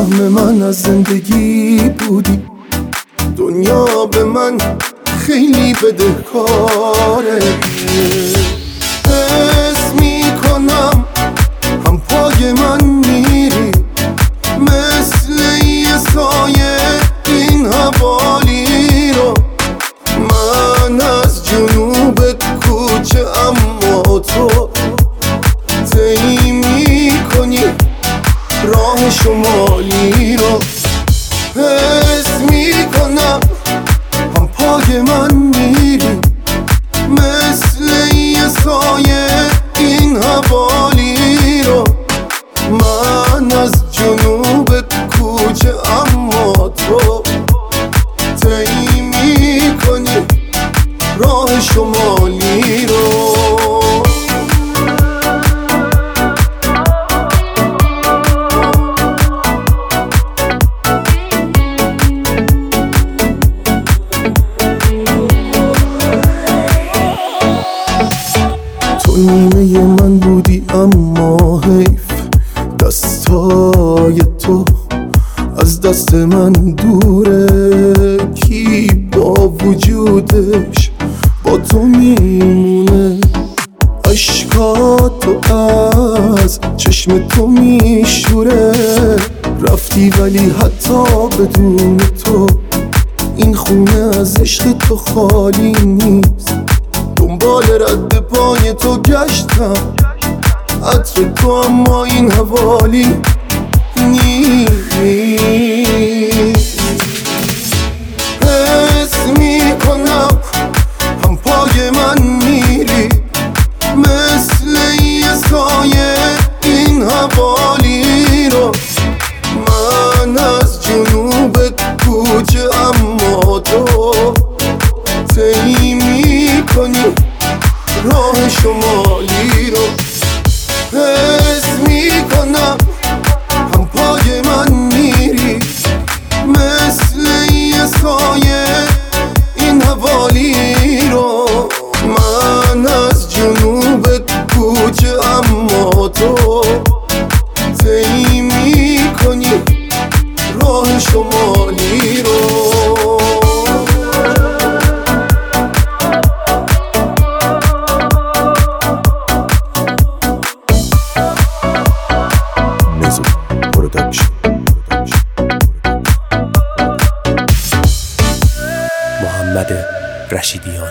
سهم من از زندگی بودی، دنیا به من خیلی بدهکاره. حس میکنم هم پای من میری، مثل یه سایه این حوالی رو. من از جنوب کوچه اما تو طی میکنی راه شمالی رو. حس میکنم هم پای من میری، مثل یه سایه این حوالی رو. من از جنوب کوچه اما تو طی میکنی راه شمالی رو. تو نیمه من بودی اما حیف، دستای تو از دست من دوره. کی با وجودش با تو میمونه؟ عشقاتو از چشم تو میشوره. رفتی ولی حتی بدون تو این خونه از عشق تو خالی نیست. دنبال رد پای تو گشتم، عطر تو اما این حوالی نیست. حس میکنم هم پای من میری، مثل یه سایه این حوالی رو. من از جنوب کوچه اما تو طی میکنی راه شمالی رو. حس میکنم هم پای من میری، مثل یه سایه این حوالی رو. من از جنوب کوچه اما تو طی میکنی راه شمالی رو. محمد رشیدیان.